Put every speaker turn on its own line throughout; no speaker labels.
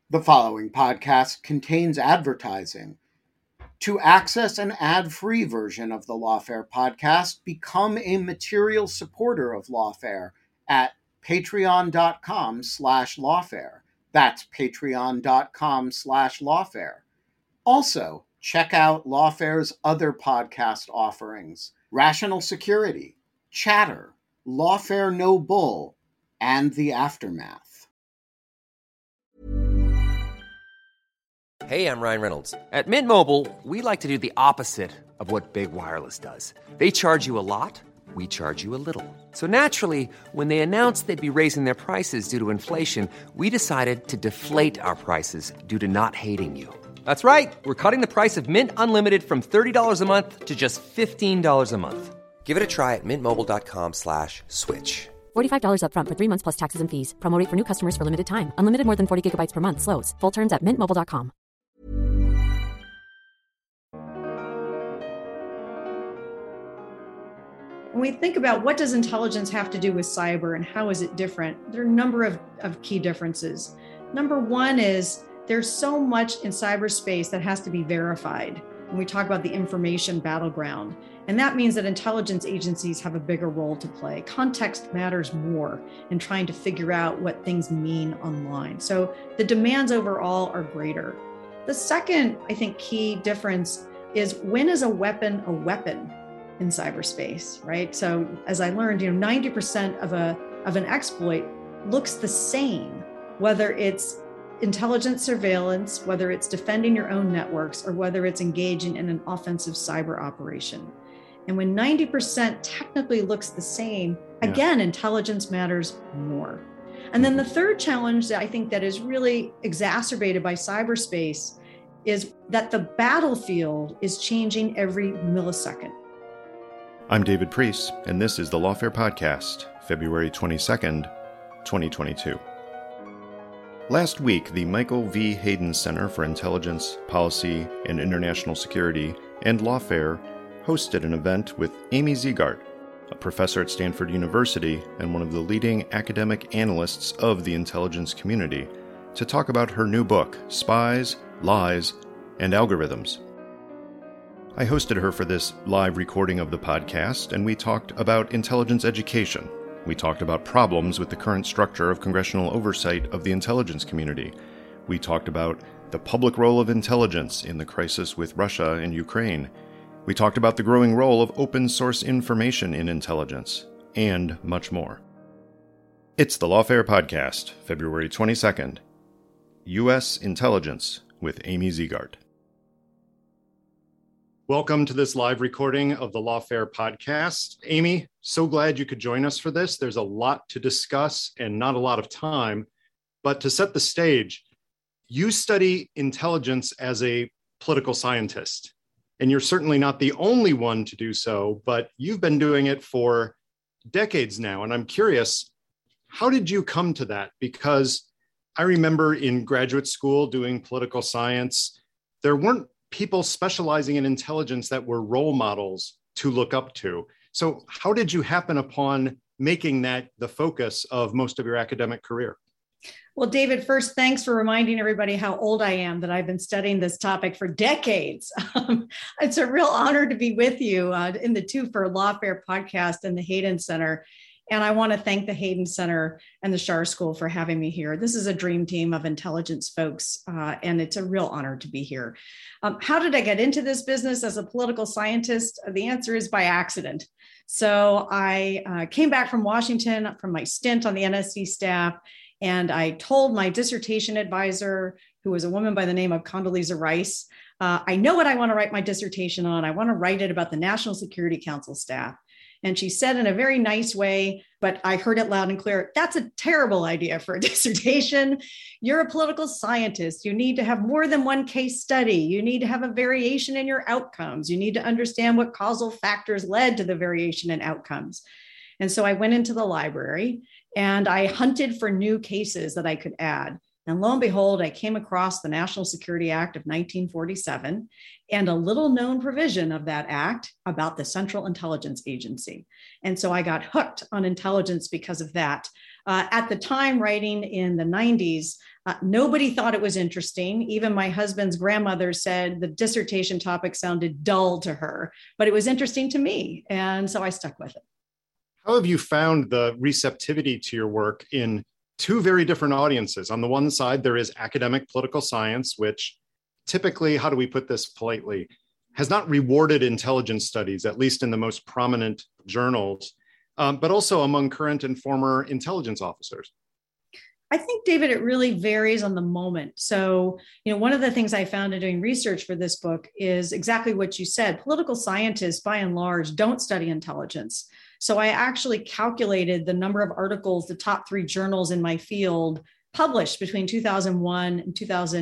The following podcast contains advertising. To access an ad-free version of the Lawfare podcast, become a material supporter of Lawfare at patreon.com/lawfare. That's patreon.com/lawfare. Also, check out Lawfare's other podcast offerings: Rational Security, Chatter, Lawfare No Bull, and The Aftermath.
Hey, I'm Ryan Reynolds. At Mint Mobile, we like to do the opposite of what Big Wireless does. They charge you a lot, we charge you a little. So naturally, when they announced they'd be raising their prices due to inflation, we decided to deflate our prices due to not hating you. That's right. We're cutting the price of Mint Unlimited from $30 a month to just $15 a month. Give it a try at mintmobile.com/switch.
$45 up front for 3 months plus taxes and fees. Promo rate for new customers for limited time. Unlimited more than 40 gigabytes per month. Slows full terms at mintmobile.com.
When we think about what does intelligence have to do with cyber and how is it different, there are a number of key differences. Number one is there's so much in cyberspace that has to be verified. When we talk about the information battleground, and that means that intelligence agencies have a bigger role to play. Context matters more in trying to figure out what things mean online. So the demands overall are greater. The second, I think, key difference is when is a weapon in cyberspace, right? So as I learned, 90% of an exploit looks the same, whether it's intelligence surveillance, whether it's defending your own networks, or whether it's engaging in an offensive cyber operation. And when 90% technically looks the same, again, intelligence matters more. And then the third challenge that I think that is really exacerbated by cyberspace is that the battlefield is changing every millisecond.
I'm David Priest, and this is the Lawfare Podcast, February 22nd, 2022. Last week, the Michael V. Hayden Center for Intelligence, Policy, and International Security and Lawfare hosted an event with Amy Zegart, a professor at Stanford University and one of the leading academic analysts of the intelligence community, to talk about her new book, Spies, Lies, and Algorithms. I hosted her for this live recording of the podcast, and we talked about intelligence education. We talked about problems with the current structure of congressional oversight of the intelligence community. We talked about the public role of intelligence in the crisis with Russia and Ukraine. We talked about the growing role of open source information in intelligence, and much more. It's the Lawfare Podcast, February 22nd. U.S. Intelligence with Amy Zegart. Welcome to this live recording of the Lawfare Podcast. Amy, so glad you could join us for this. There's a lot to discuss and not a lot of time, but to set the stage, you study intelligence as a political scientist, and you're certainly not the only one to do so, but you've been doing it for decades now. And I'm curious, how did you come to that? Because I remember in graduate school doing political science, there weren't people specializing in intelligence that were role models to look up to. So how did you happen upon making that the focus of most of your academic career?
Well, David, first, thanks for reminding everybody how old I am, that I've been studying this topic for decades. It's a real honor to be with you in the Two for Lawfare podcast and the Hayden Center. And I want to thank the Hayden Center and the Schar School for having me here. This is a dream team of intelligence folks, and it's a real honor to be here. How did I get into this business as a political scientist? The answer is by accident. So I came back from Washington from my stint on the NSC staff, and I told my dissertation advisor, who was a woman by the name of Condoleezza Rice, I know what I want to write my dissertation on. I want to write it about the National Security Council staff. And she said in a very nice way, but I heard it loud and clear, that's a terrible idea for a dissertation. You're a political scientist. You need to have more than one case study. You need to have a variation in your outcomes. You need to understand what causal factors led to the variation in outcomes. And so I went into the library and I hunted for new cases that I could add. And lo and behold, I came across the National Security Act of 1947 and a little known provision of that act about the Central Intelligence Agency. And so I got hooked on intelligence because of that. At the time, writing in the 90s, nobody thought it was interesting. Even my husband's grandmother said the dissertation topic sounded dull to her, but it was interesting to me. And so I stuck with it.
How have you found the receptivity to your work in two very different audiences? On the one side, there is academic political science, which typically, how do we put this politely, has not rewarded intelligence studies, at least in the most prominent journals, but also among current and former intelligence officers.
I think, David, it really varies on the moment. So, one of the things I found in doing research for this book is exactly what you said. Political scientists, by and large, don't study intelligence. So I actually calculated the number of articles the top 3 journals in my field published between 2001 and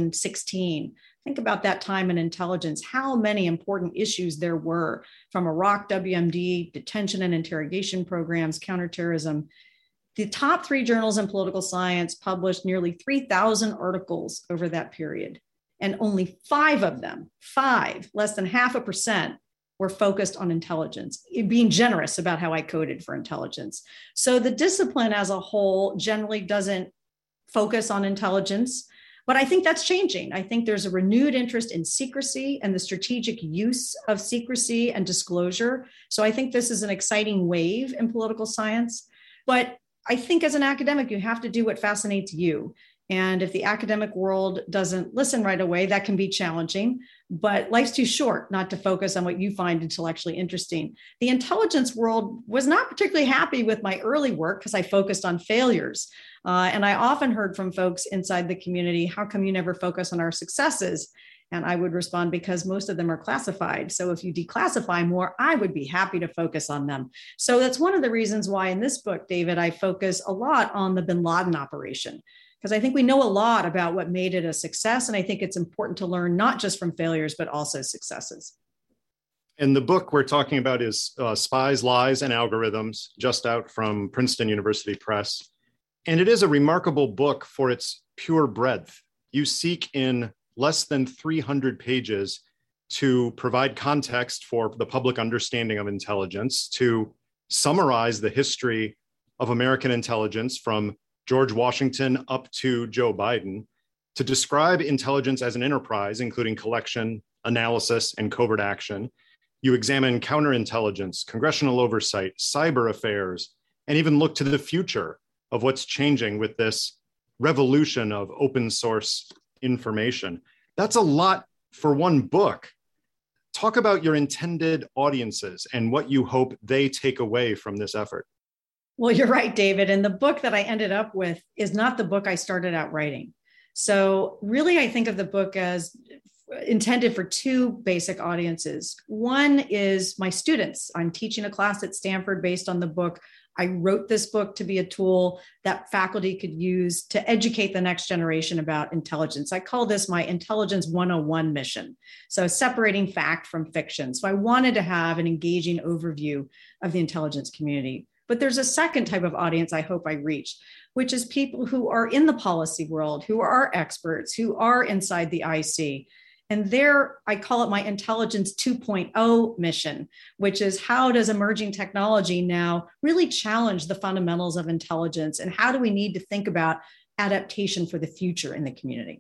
2016. Think about that time in intelligence, how many important issues there were, from Iraq, WMD, detention and interrogation programs, counterterrorism. The top 3 journals in political science published nearly 3,000 articles over that period. And only 5 of them, less than 0.5%, were focused on intelligence, being generous about how I coded for intelligence. So the discipline as a whole generally doesn't focus on intelligence. But I think that's changing. I think there's a renewed interest in secrecy and the strategic use of secrecy and disclosure. So I think this is an exciting wave in political science. But I think as an academic, you have to do what fascinates you. And if the academic world doesn't listen right away, that can be challenging. But life's too short not to focus on what you find intellectually interesting. The intelligence world was not particularly happy with my early work because I focused on failures. And I often heard from folks inside the community, how come you never focus on our successes? And I would respond, because most of them are classified. So if you declassify more, I would be happy to focus on them. So that's one of the reasons why in this book, David, I focus a lot on the bin Laden operation, because I think we know a lot about what made it a success. And I think it's important to learn not just from failures, but also successes.
And the book we're talking about is Spies, Lies, and Algorithms, just out from Princeton University Press. And it is a remarkable book for its pure breadth. You seek in less than 300 pages to provide context for the public understanding of intelligence, to summarize the history of American intelligence from George Washington up to Joe Biden, to describe intelligence as an enterprise, including collection, analysis, and covert action. You examine counterintelligence, congressional oversight, cyber affairs, and even look to the future of what's changing with this revolution of open source information. That's a lot for one book. Talk about your intended audiences and what you hope they take away from this effort.
Well, you're right, David. And the book that I ended up with is not the book I started out writing. So really, I think of the book as intended for 2 basic audiences. One is my students. I'm teaching a class at Stanford based on the book. I wrote this book to be a tool that faculty could use to educate the next generation about intelligence. I call this my Intelligence 101 mission. So separating fact from fiction. So I wanted to have an engaging overview of the intelligence community. But there's a second type of audience I hope I reach, which is people who are in the policy world, who are experts, who are inside the IC. And there, I call it my Intelligence 2.0 mission, which is how does emerging technology now really challenge the fundamentals of intelligence? And how do we need to think about adaptation for the future in the community?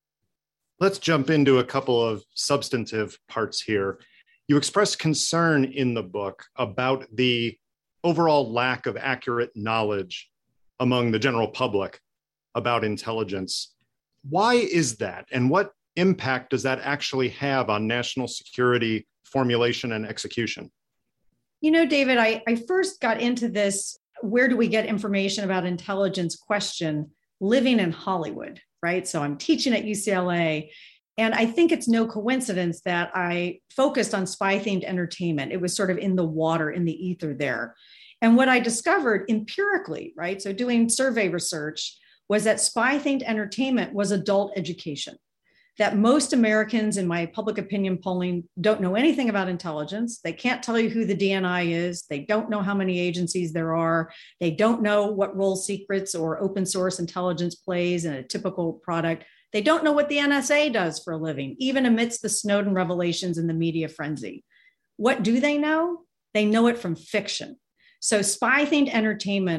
Let's jump into a couple of substantive parts here. You express concern in the book about the overall lack of accurate knowledge among the general public about intelligence. Why is that? And what impact does that actually have on national security formulation and execution?
You know, David, I first got into this, where do we get information about intelligence question, living in Hollywood, right? So I'm teaching at UCLA. And I think it's no coincidence that I focused on spy-themed entertainment. It was sort of in the water, in the ether there. And what I discovered empirically, right, so doing survey research, was that spy-themed entertainment was adult education. That most Americans in my public opinion polling don't know anything about intelligence. They can't tell you who the DNI is. They don't know how many agencies there are. They don't know what role secrets or open source intelligence plays in a typical product. They don't know what the NSA does for a living, even amidst the Snowden revelations and the media frenzy. What do they know? They know it from fiction. So spy-themed entertainment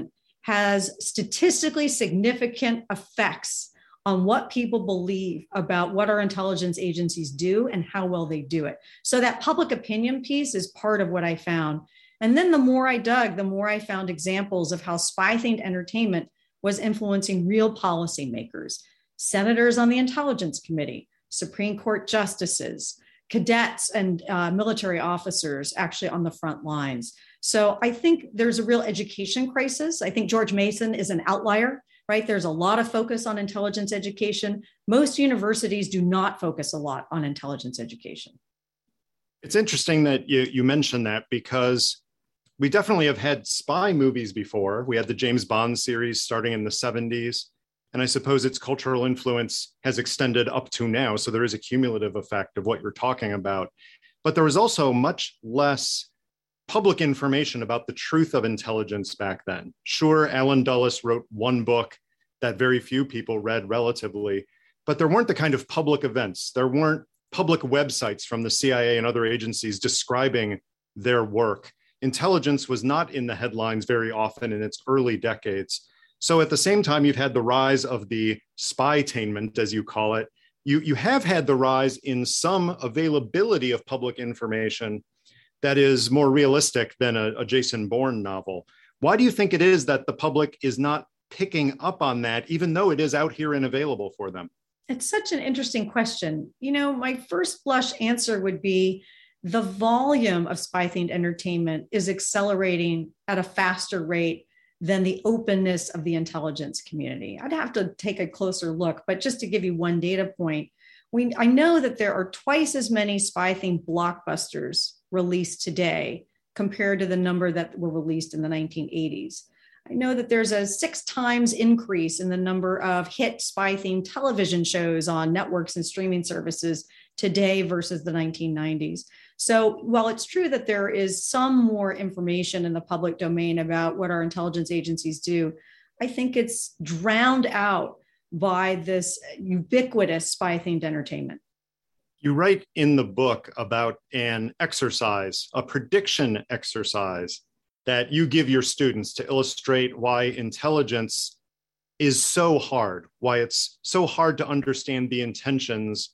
has statistically significant effects on what people believe about what our intelligence agencies do and how well they do it. So that public opinion piece is part of what I found. And then the more I dug, the more I found examples of how spy-themed entertainment was influencing real policymakers, senators on the Intelligence Committee, Supreme Court justices, cadets and military officers actually on the front lines. So I think there's a real education crisis. I think George Mason is an outlier, right? There's a lot of focus on intelligence education. Most universities do not focus a lot on intelligence education.
It's interesting that you mentioned that, because we definitely have had spy movies before. We had the James Bond series starting in the 70s. And I suppose its cultural influence has extended up to now. So there is a cumulative effect of what you're talking about. But there was also much less public information about the truth of intelligence back then. Sure, Alan Dulles wrote one book that very few people read relatively, but there weren't the kind of public events. There weren't public websites from the CIA and other agencies describing their work. Intelligence was not in the headlines very often in its early decades. So at the same time, you've had the rise of the spy-tainment, as you call it. You have had the rise in some availability of public information that is more realistic than a Jason Bourne novel. Why do you think it is that the public is not picking up on that, even though it is out here and available for them?
It's such an interesting question. You know, my first blush answer would be the volume of spy-themed entertainment is accelerating at a faster rate than the openness of the intelligence community. I'd have to take a closer look, but just to give you one data point, I know that there are twice as many spy-themed blockbusters released today compared to the number that were released in the 1980s. I know that there's a 6 times increase in the number of hit spy-themed television shows on networks and streaming services today versus the 1990s. So while it's true that there is some more information in the public domain about what our intelligence agencies do, I think it's drowned out by this ubiquitous spy-themed entertainment.
You write in the book about an exercise, a prediction exercise that you give your students to illustrate why intelligence is so hard, why it's so hard to understand the intentions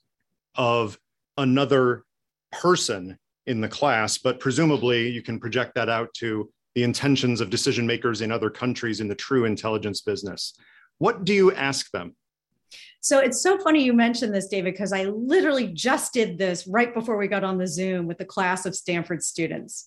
of another person in the class, but presumably you can project that out to the intentions of decision makers in other countries in the true intelligence business. What do you ask them?
So it's so funny you mentioned this, David, because I literally just did this right before we got on the Zoom with the class of Stanford students.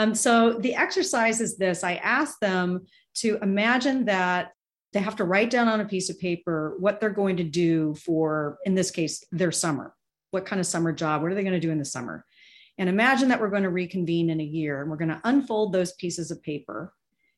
So the exercise is this: I asked them to imagine that they have to write down on a piece of paper what they're going to do for, in this case, their summer. What kind of summer job? What are they going to do in the summer? And imagine that we're going to reconvene in a year and we're going to unfold those pieces of paper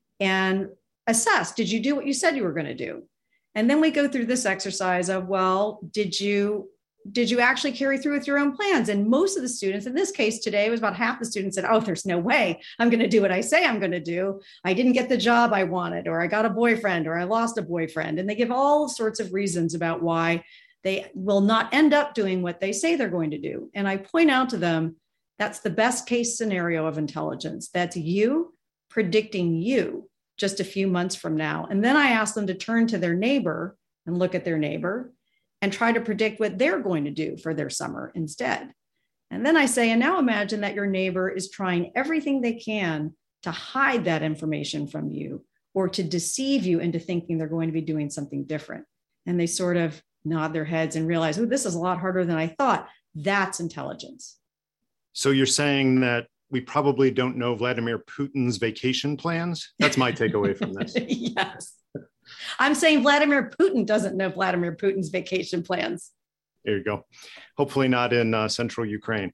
and assess, did you do what you said you were going to do? And then we go through this exercise of, well, did you actually carry through with your own plans? And most of the students, in this case today, it was about half the students said, oh, there's no way I'm going to do what I say I'm going to do. I didn't get the job I wanted, or I got a boyfriend, or I lost a boyfriend. And they give all sorts of reasons about why they will not end up doing what they say they're going to do. And I point out to them, that's the best case scenario of intelligence. That's you predicting you just a few months from now. And then I ask them to turn to their neighbor and look at their neighbor and try to predict what they're going to do for their summer instead. And then I say, and now imagine that your neighbor is trying everything they can to hide that information from you or to deceive you into thinking they're going to be doing something different. And they sort of nod their heads and realize, oh, this is a lot harder than I thought. That's intelligence.
So you're saying that we probably don't know Vladimir Putin's vacation plans? That's my takeaway from this.
Yes. I'm saying Vladimir Putin doesn't know Vladimir Putin's vacation plans.
There you go. Hopefully not in central Ukraine.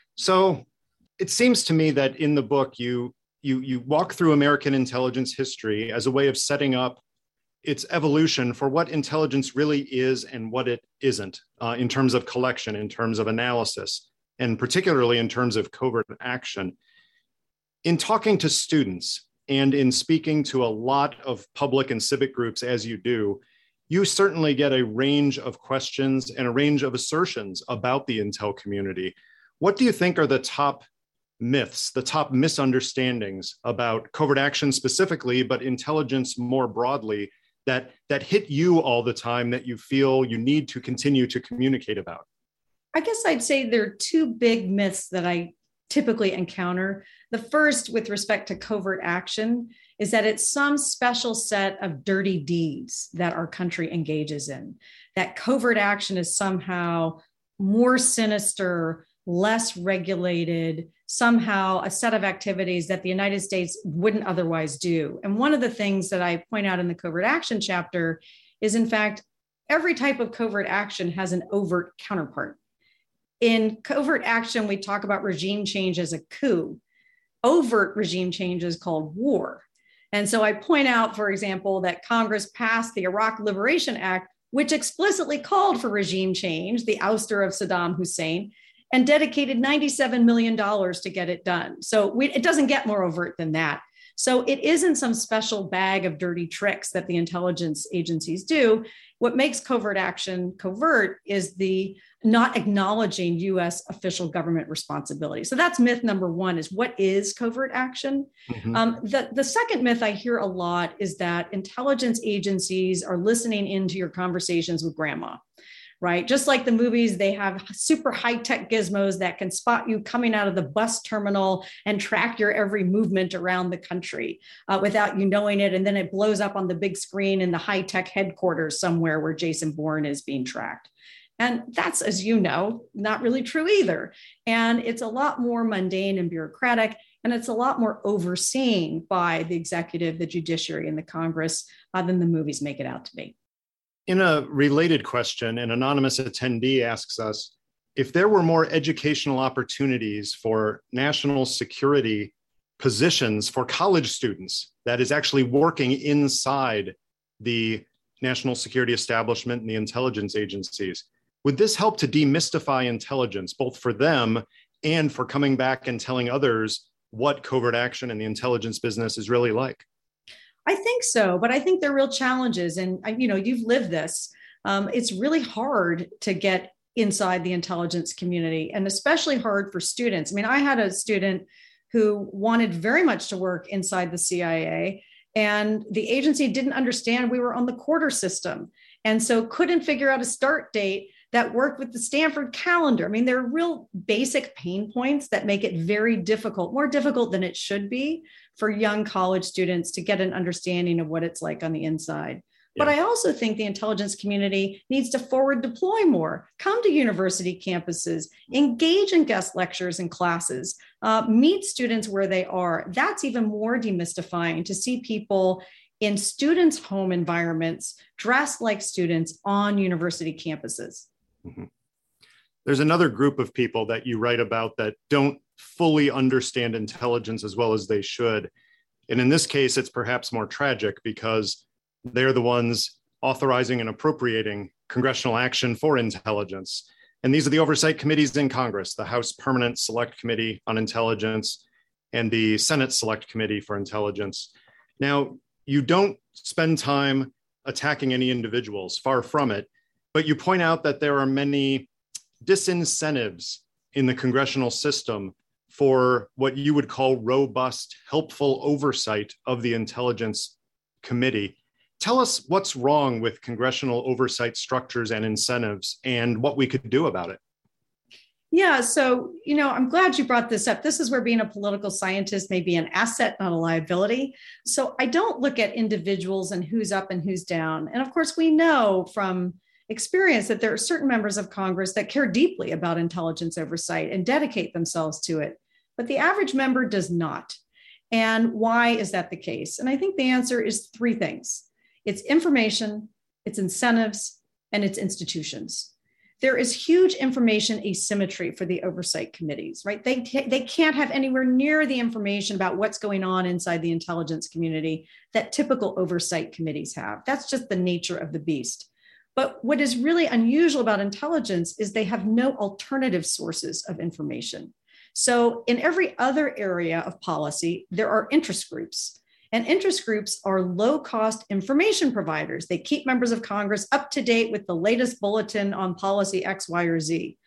So it seems to me that in the book, you walk through American intelligence history as a way of setting up its evolution for what intelligence really is and what it isn't in terms of collection, in terms of analysis, and particularly in terms of covert action. In talking to students and in speaking to a lot of public and civic groups as you do, you certainly get a range of questions and a range of assertions about the intel community. What do you think are the top myths, the top misunderstandings about covert action specifically, but intelligence more broadly, that hit you all the time that you feel you need to continue to communicate about?
I guess I'd say there are two big myths that I typically encounter. The first, with respect to covert action, is that it's some special set of dirty deeds that our country engages in. That covert action is somehow more sinister, less regulated, somehow a set of activities that the United States wouldn't otherwise do. And one of the things that I point out in the covert action chapter is, in fact, every type of covert action has an overt counterpart. In covert action, we talk about regime change as a coup. Overt regime change is called war. And so I point out, for example, that Congress passed the Iraq Liberation Act, which explicitly called for regime change, the ouster of Saddam Hussein, and dedicated $97 million to get it done. So it doesn't get more overt than that. So it isn't some special bag of dirty tricks that the intelligence agencies do. What makes covert action covert is the not acknowledging U.S. official government responsibility. So that's myth number one, is what is covert action? Mm-hmm. The second myth I hear a lot is that intelligence agencies are listening into your conversations with grandma. Right? Just like the movies, they have super high-tech gizmos that can spot you coming out of the bus terminal and track your every movement around the country without you knowing it. And then it blows up on the big screen in the high-tech headquarters somewhere where Jason Bourne is being tracked. And that's, as you know, not really true either. And it's a lot more mundane and bureaucratic, and it's a lot more overseen by the executive, the judiciary, and the Congress than the movies make it out to be.
In a related question, an anonymous attendee asks us, if there were more educational opportunities for national security positions for college students, that is actually working inside the national security establishment and the intelligence agencies, would this help to demystify intelligence, both for them and for coming back and telling others what covert action and the intelligence business is really like?
I think so, but I think there are real challenges. And, you've lived this. It's really hard to get inside the intelligence community, and especially hard for students. I mean, I had a student who wanted very much to work inside the CIA, and the agency didn't understand we were on the quarter system, and so couldn't figure out a start date that worked with the Stanford calendar. I mean, there are real basic pain points that make it very difficult, more difficult than it should be, for young college students to get an understanding of what it's like on the inside. Yeah. But I also think the intelligence community needs to forward deploy more, come to university campuses, engage in guest lectures and classes, meet students where they are. That's even more demystifying, to see people in students' home environments dressed like students on university campuses.
Mm-hmm. There's another group of people that you write about that don't fully understand intelligence as well as they should. And in this case, it's perhaps more tragic because they're the ones authorizing and appropriating congressional action for intelligence. And these are the oversight committees in Congress, the House Permanent Select Committee on Intelligence and the Senate Select Committee for Intelligence. Now, you don't spend time attacking any individuals, far from it, but you point out that there are many disincentives in the congressional system for what you would call robust, helpful oversight of the Intelligence Committee. Tell us what's wrong with congressional oversight structures and incentives and what we could do about it.
Yeah, so, I'm glad you brought this up. This is where being a political scientist may be an asset, not a liability. So I don't look at individuals and who's up and who's down. And of course, we know from experience that there are certain members of Congress that care deeply about intelligence oversight and dedicate themselves to it, but the average member does not. And why is that the case? And I think the answer is three things. It's information, it's incentives, and it's institutions. There is huge information asymmetry for the oversight committees, right? They can't have anywhere near the information about what's going on inside the intelligence community that typical oversight committees have. That's just the nature of the beast. But what is really unusual about intelligence is they have no alternative sources of information. So in every other area of policy, there are interest groups. And interest groups are low-cost information providers. They keep members of Congress up to date with the latest bulletin on policy X, Y, or Z.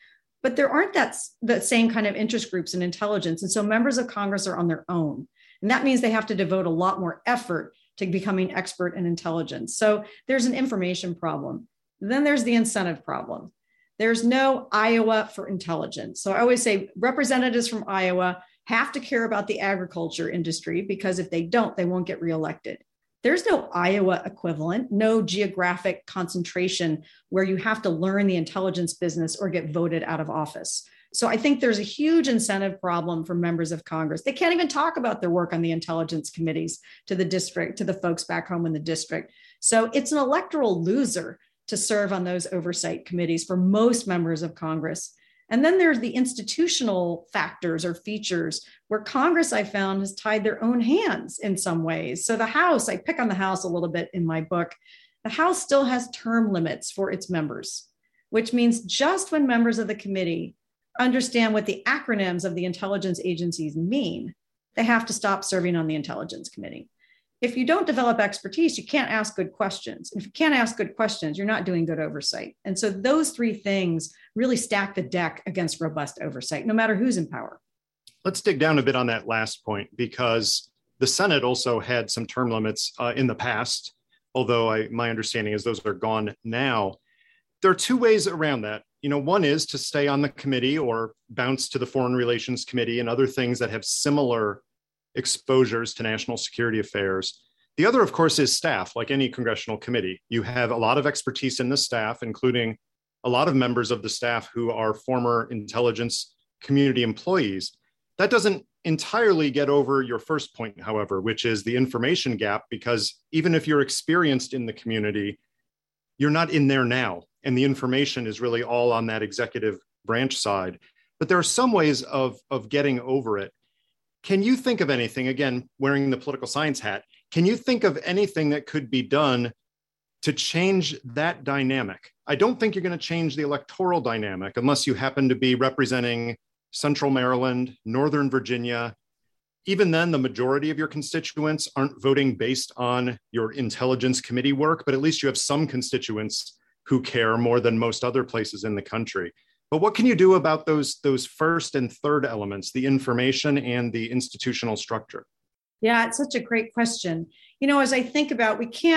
but there aren't the same kind of interest groups in intelligence. And so members of Congress are on their own. And that means they have to devote a lot more effort to becoming expert in intelligence. So there's an information problem. Then there's the incentive problem. There's no Iowa for intelligence. So I always say representatives from Iowa have to care about the agriculture industry, because if they don't, they won't get reelected. There's no Iowa equivalent, no geographic concentration where you have to learn the intelligence business or get voted out of office. So I think there's a huge incentive problem for members of Congress. They can't even talk about their work on the intelligence committees to the district, to the folks back home in the district. So it's an electoral loser to serve on those oversight committees for most members of Congress. And then there's the institutional factors or features where Congress, I found, has tied their own hands in some ways. So the House, I pick on the House a little bit in my book. The House still has term limits for its members, which means just when members of the committee understand what the acronyms of the intelligence agencies mean, they have to stop serving on the Intelligence Committee. If you don't develop expertise, you can't ask good questions. If you can't ask good questions, you're not doing good oversight. And so those three things really stack the deck against robust oversight, no matter who's in power.
Let's dig down a bit on that last point, because the Senate also had some term limits in the past, although my understanding is those are gone now. There are two ways around that. One is to stay on the committee or bounce to the Foreign Relations Committee and other things that have similar exposures to national security affairs. The other, of course, is staff, like any congressional committee. You have a lot of expertise in the staff, including a lot of members of the staff who are former intelligence community employees. That doesn't entirely get over your first point, however, which is the information gap, because even if you're experienced in the community, you're not in there now. And the information is really all on that executive branch side. But there are some ways of getting over it. Can you think of anything, again, wearing the political science hat, can you think of anything that could be done to change that dynamic? I don't think you're going to change the electoral dynamic unless you happen to be representing Central Maryland, Northern Virginia. Even then, the majority of your constituents aren't voting based on your intelligence committee work, but at least you have some constituents who care more than most other places in the country. But what can you do about those first and third elements, the information and the institutional structure?
Yeah, it's such a great question. As I think about,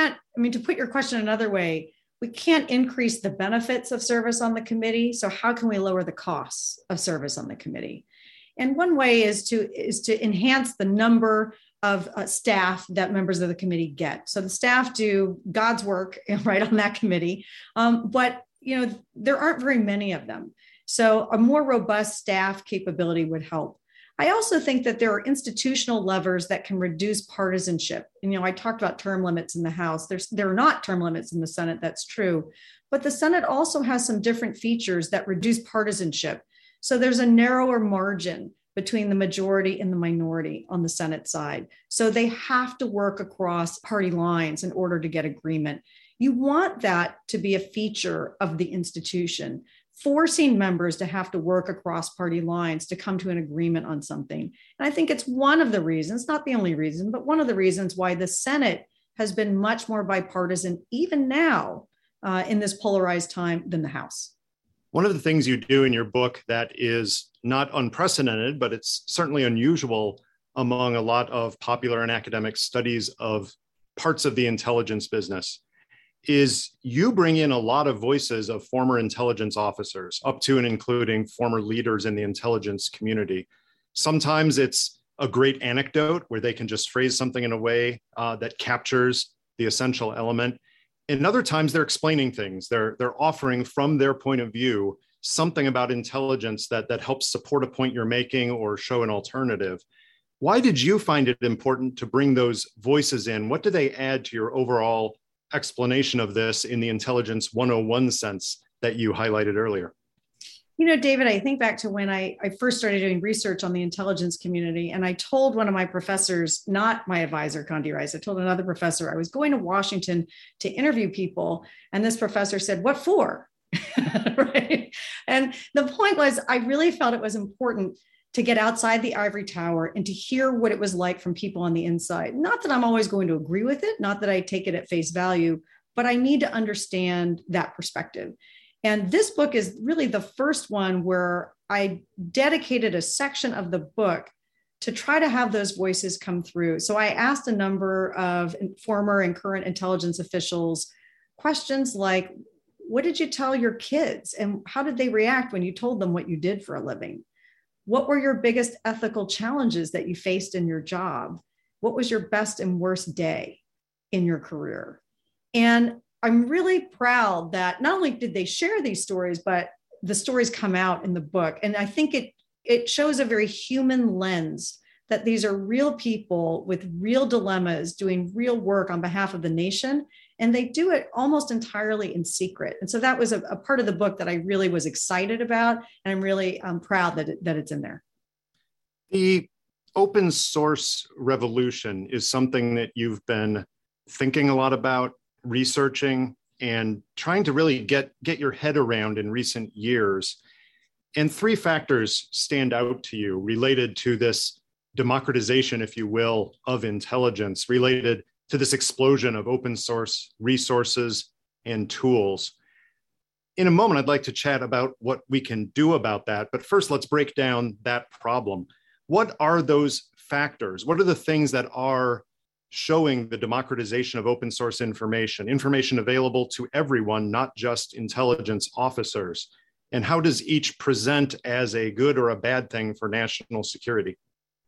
to put your question another way, we can't increase the benefits of service on the committee. So how can we lower the costs of service on the committee? And one way is to enhance the number of staff that members of the committee get. So the staff do God's work right on that committee, but there aren't very many of them. So a more robust staff capability would help. I also think that there are institutional levers that can reduce partisanship. I talked about term limits in the House. There are not term limits in the Senate, that's true. But the Senate also has some different features that reduce partisanship. So there's a narrower margin between the majority and the minority on the Senate side. So they have to work across party lines in order to get agreement. You want that to be a feature of the institution, forcing members to have to work across party lines to come to an agreement on something. And I think it's one of the reasons, not the only reason, but one of the reasons why the Senate has been much more bipartisan, even now in this polarized time, than the House.
One of the things you do in your book that is not unprecedented, but it's certainly unusual among a lot of popular and academic studies of parts of the intelligence business, is you bring in a lot of voices of former intelligence officers, up to and including former leaders in the intelligence community. Sometimes it's a great anecdote where they can just phrase something in a way that captures the essential element. And other times they're explaining things. They're offering from their point of view something about intelligence that helps support a point you're making or show an alternative. Why did you find it important to bring those voices in? What do they add to your overall explanation of this in the Intelligence 101 sense that you highlighted earlier?
David, I think back to when I first started doing research on the intelligence community, and I told one of my professors, not my advisor, Condi Rice, I told another professor I was going to Washington to interview people. And this professor said, "What for?" Right? And the point was, I really felt it was important to get outside the ivory tower and to hear what it was like from people on the inside. Not that I'm always going to agree with it, not that I take it at face value, but I need to understand that perspective. And this book is really the first one where I dedicated a section of the book to try to have those voices come through. So I asked a number of former and current intelligence officials questions like, what did you tell your kids? And how did they react when you told them what you did for a living? What were your biggest ethical challenges that you faced in your job? What was your best and worst day in your career? And I'm really proud that not only did they share these stories, but the stories come out in the book. And I think it shows a very human lens that these are real people with real dilemmas doing real work on behalf of the nation. And they do it almost entirely in secret. And so that was a part of the book that I really was excited about. And I'm really proud that it's in there.
The open source revolution is something that you've been thinking a lot about, researching, and trying to really get your head around in recent years. And three factors stand out to you related to this democratization, if you will, of intelligence, related to this explosion of open source resources and tools. In a moment, I'd like to chat about what we can do about that. But first, let's break down that problem. What are those factors? What are the things that are showing the democratization of open source information available to everyone, not just intelligence officers? And how does each present as a good or a bad thing for national security?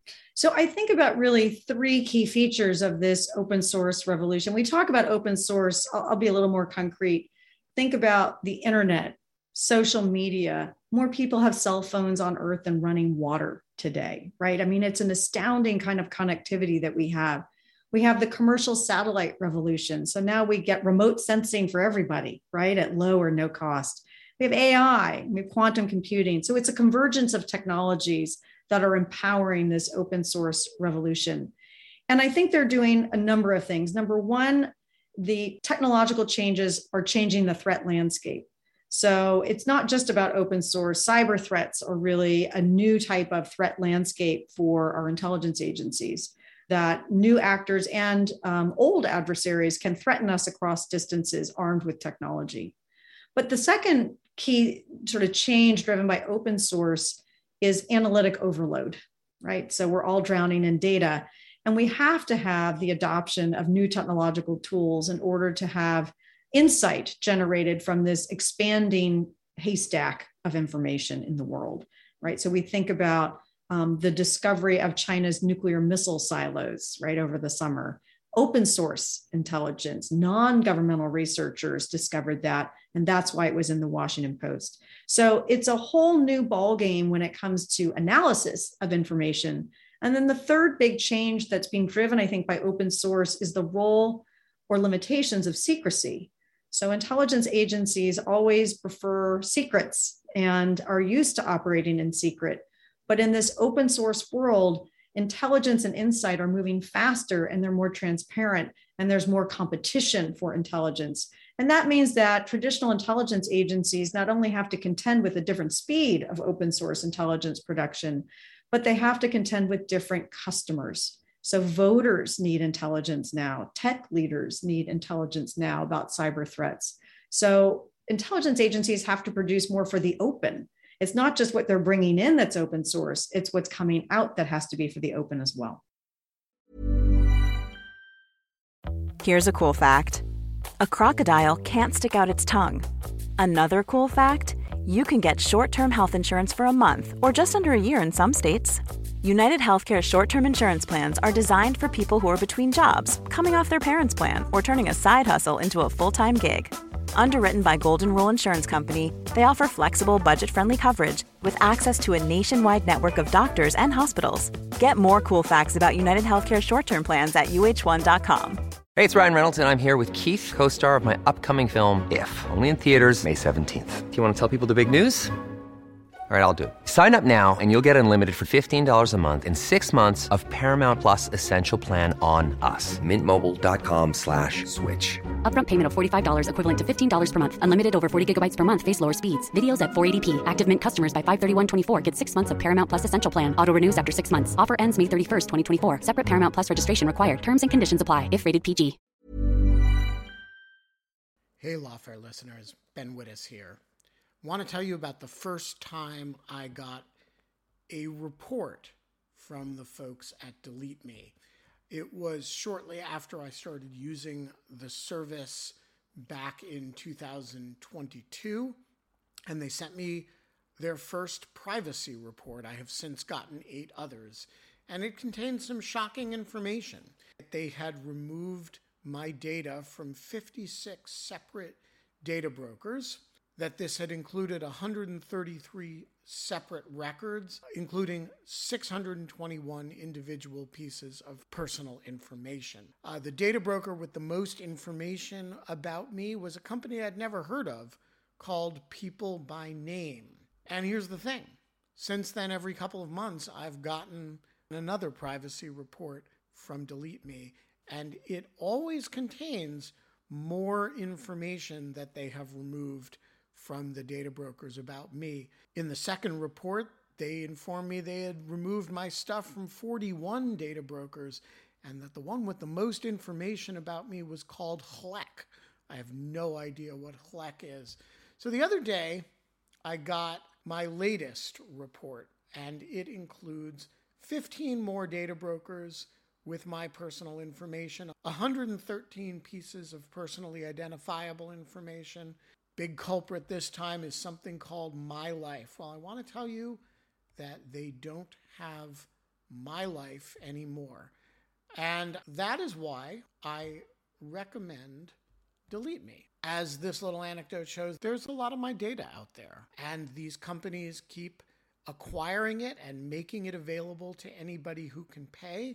So I think about really three key features of this open source revolution. We talk about open source, I'll be a little more concrete. Think about the internet, social media. More people have cell phones on Earth than running water today, right? I mean, it's an astounding kind of connectivity that we have. We have the commercial satellite revolution. So now we get remote sensing for everybody, right? At low or no cost. We have AI, we have quantum computing. So it's a convergence of technologies that are empowering this open source revolution. And I think they're doing a number of things. Number one, the technological changes are changing the threat landscape. So it's not just about open source. Cyber threats are really a new type of threat landscape for our intelligence agencies, that new actors and old adversaries can threaten us across distances armed with technology. But the second key sort of change driven by open source is analytic overload, right? So we're all drowning in data, and we have to have the adoption of new technological tools in order to have insight generated from this expanding haystack of information in the world, right? So we think about the discovery of China's nuclear missile silos, right, over the summer. Open source intelligence, non-governmental researchers discovered that, and that's why it was in the Washington Post. So it's a whole new ballgame when it comes to analysis of information. And then the third big change that's being driven, I think, by open source is the role or limitations of secrecy. So intelligence agencies always prefer secrets and are used to operating in secret. But in this open source world, intelligence and insight are moving faster and they're more transparent, and there's more competition for intelligence. And that means that traditional intelligence agencies not only have to contend with a different speed of open source intelligence production, but they have to contend with different customers. So voters need intelligence now. Tech leaders need intelligence now about cyber threats. So intelligence agencies have to produce more for the open. It's not just what they're bringing in that's open source, it's what's coming out that has to be for the open as well.
Here's a cool fact. A crocodile can't stick out its tongue. Another cool fact, you can get short-term health insurance for a month or just under a year in some states. United Healthcare short-term insurance plans are designed for people who are between jobs, coming off their parents' plan, or turning a side hustle into a full-time gig. Underwritten by Golden Rule Insurance Company, they offer flexible, budget-friendly coverage with access to a nationwide network of doctors and hospitals. Get more cool facts about United Healthcare short-term plans at uh1.com.
Hey, it's Ryan Reynolds, and I'm here with Keith, co-star of my upcoming film, If, only in theaters May 17th. Do you want to tell people the big news? All right, I'll do it. Sign up now and you'll get unlimited for $15 a month and 6 months of Paramount Plus Essential Plan on us. MintMobile.com/switch.
Upfront payment of $45 equivalent to $15 per month. Unlimited over 40 gigabytes per month. Face lower speeds. Videos at 480p. Active Mint customers by 531.24 get 6 months of Paramount Plus Essential Plan. Auto renews after 6 months. Offer ends May 31st, 2024. Separate Paramount Plus registration required. Terms and conditions apply if rated PG.
Hey, Lawfare listeners. Ben Wittes here. want to tell you about the first time I got a report from the folks at Delete Me. It was shortly after I started using the service back in 2022, and they sent me their first privacy report. I have since gotten 8 others, and it contained some shocking information. They had removed my data from 56 separate data brokers, that this had included 133 separate records, including 621 individual pieces of personal information. The data broker with the most information about me was a company I'd never heard of called People by Name. And here's the thing. Since then, every couple of months, I've gotten another privacy report from Delete Me, and it always contains more information that they have removed from the data brokers about me. In the second report, they informed me they had removed my stuff from 41 data brokers, and that the one with the most information about me was called HLEC. I have no idea what HLEC is. So the other day, I got my latest report, and it includes 15 more data brokers with my personal information, 113 pieces of personally identifiable information. Big culprit this time is something called My Life. Well, I want to tell you that they don't have My Life anymore. And that is why I recommend Delete Me. As this little anecdote shows, there's a lot of my data out there, and these companies keep acquiring it and making it available to anybody who can pay.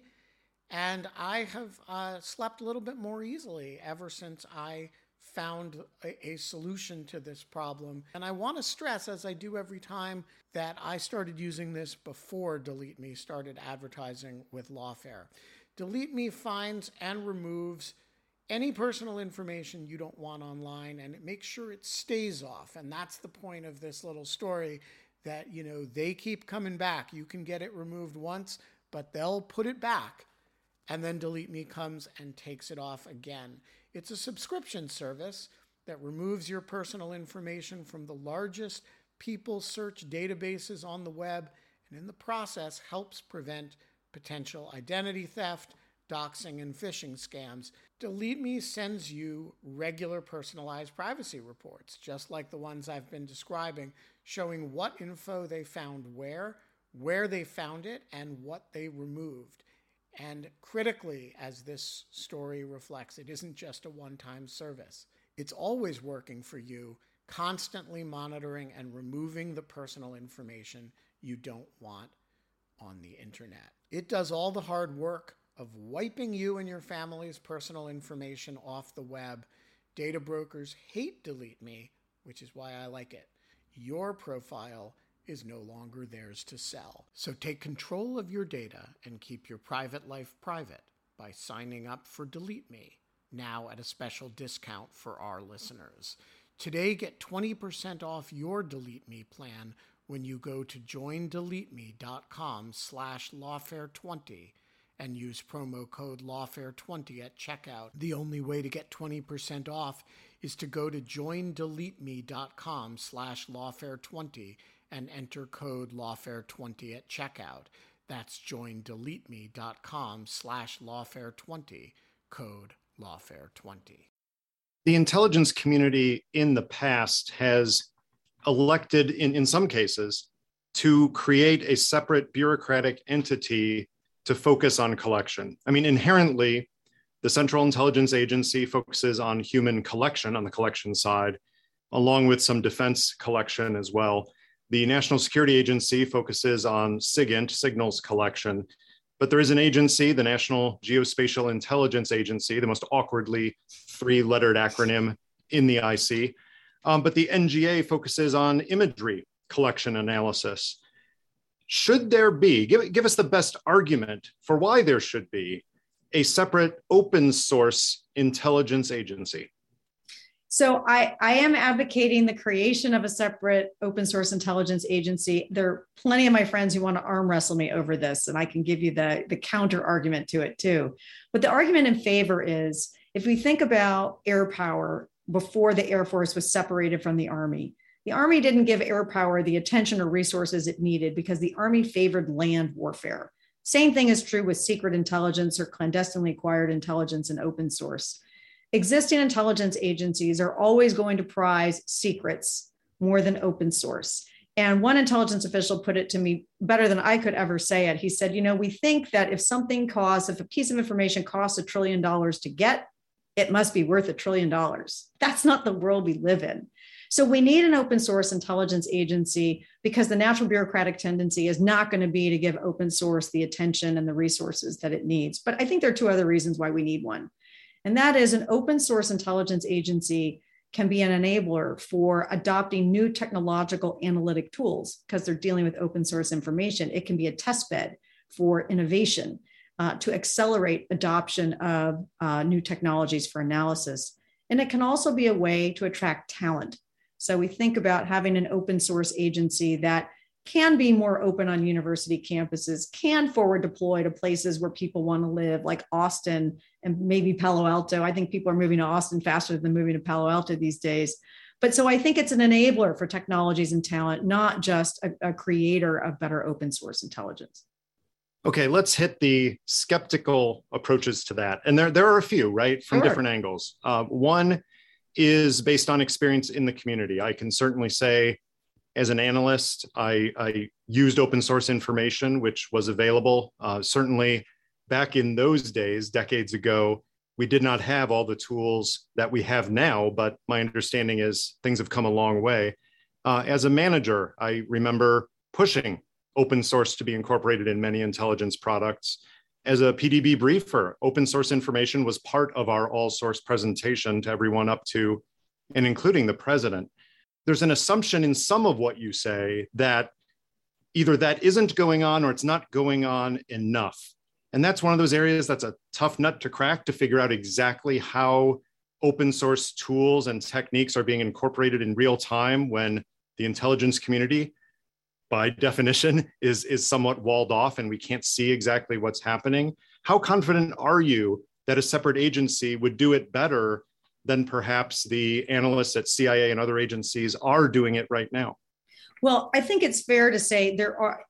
And I have slept a little bit more easily ever since I found a solution to this problem. And I want to stress, as I do every time, that I started using this before Delete Me started advertising with Lawfare. Delete Me finds and removes any personal information you don't want online, and it makes sure it stays off. And that's the point of this little story, that, they keep coming back. You can get it removed once, but they'll put it back, and then Delete Me comes and takes it off again. It's a subscription service that removes your personal information from the largest people search databases on the web, and in the process helps prevent potential identity theft, doxing, and phishing scams. Delete Me sends you regular personalized privacy reports, just like the ones I've been describing, showing what info they found where they found it, and what they removed. And critically, as this story reflects, it isn't just a one-time service. It's always working for you, constantly monitoring and removing the personal information you don't want on the internet. It does all the hard work of wiping you and your family's personal information off the web. Data brokers hate Delete Me, which is why I like it. Your profile is no longer theirs to sell. So take control of your data and keep your private life private by signing up for Delete Me, now at a special discount for our listeners. Today, get 20% off your Delete Me plan when you go to joindeleteme.com/lawfare20 and use promo code lawfare20 at checkout. The only way to get 20% off is to go to joindeleteme.com/lawfare20 and enter code lawfare20 at checkout. That's joindeleteme.com/lawfare20, code lawfare20.
The intelligence community in the past has elected, in some cases, to create a separate bureaucratic entity to focus on collection. I mean, inherently, the Central Intelligence Agency focuses on human collection, on the collection side, along with some defense collection as well. The National Security Agency focuses on SIGINT, signals collection, but there is an agency, the National Geospatial Intelligence Agency, the most awkwardly 3-lettered acronym in the IC, but the NGA focuses on imagery collection analysis. Should there be, give us the best argument for why there should be a separate open source intelligence agency?
So I am advocating the creation of a separate open source intelligence agency. There are plenty of my friends who want to arm wrestle me over this, and I can give you the counter argument to it too. But the argument in favor is, if we think about air power before the Air Force was separated from the Army, The Army didn't give air power the attention or resources it needed because the Army favored land warfare. Same thing is true with secret intelligence or clandestinely acquired intelligence and open source. Existing intelligence agencies are always going to prize secrets more than open source. And one intelligence official put it to me better than I could ever say it. He said, we think that if a piece of information costs $1 trillion to get, it must be worth $1 trillion. That's not the world we live in. So we need an open source intelligence agency because the natural bureaucratic tendency is not going to be to give open source the attention and the resources that it needs. But I think there are two other reasons why we need one. And that is an open source intelligence agency can be an enabler for adopting new technological analytic tools because they're dealing with open source information. It can be a test bed for innovation to accelerate adoption of new technologies for analysis. And it can also be a way to attract talent. So we think about having an open source agency that can be more open on university campuses, can forward deploy to places where people want to live, like Austin and maybe Palo Alto. I think people are moving to Austin faster than moving to Palo Alto these days. But so I think it's an enabler for technologies and talent, not just a creator of better open source intelligence.
Okay, let's hit the skeptical approaches to that. And there are a few, right, from different angles. One is based on experience in the community. I can certainly say, as an analyst, I used open source information, which was available. Certainly back in those days, decades ago, we did not have all the tools that we have now, but my understanding is things have come a long way. As a manager, I remember pushing open source to be incorporated in many intelligence products. As a PDB briefer, open source information was part of our all source presentation to everyone up to and including the president. There's an assumption in some of what you say that either that isn't going on or it's not going on enough. And that's one of those areas that's a tough nut to crack to figure out exactly how open source tools and techniques are being incorporated in real time when the intelligence community, by definition, is somewhat walled off and we can't see exactly what's happening. How confident are you that a separate agency would do it better than perhaps the analysts at CIA and other agencies are doing it right now?
Well, I think it's fair to say there are